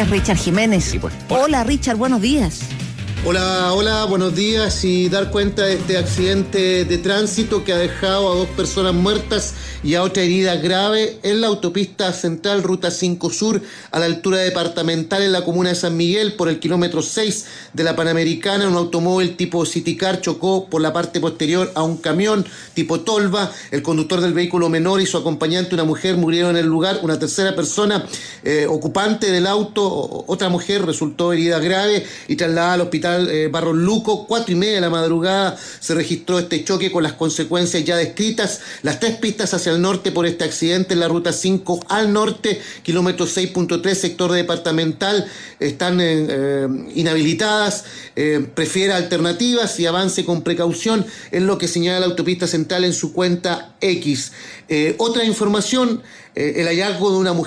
es Richard Jiménez. Sí, pues. Hola Richard, buenos días. Hola, buenos días. Y dar cuenta de este accidente de tránsito que ha dejado a 2 personas muertas y a otra herida grave en la autopista central Ruta 5 Sur, a la altura departamental en la comuna de San Miguel, por el kilómetro 6 de la Panamericana. Un automóvil tipo Citicar chocó por la parte posterior a un camión tipo Tolva. El conductor del vehículo menor y su acompañante, una mujer, murieron en el lugar. Una tercera persona, ocupante del auto, otra mujer, resultó herida grave y trasladada al hospital Barros Luco. 4:30 de la madrugada se registró este choque con las consecuencias ya descritas. Las 3 pistas hacia el norte por este accidente en la ruta 5 al norte, kilómetro 6.3, sector departamental, están inhabilitadas. Prefiera alternativas y avance con precaución, es lo que señala la autopista central en su cuenta X. Otra información, el hallazgo de una mujer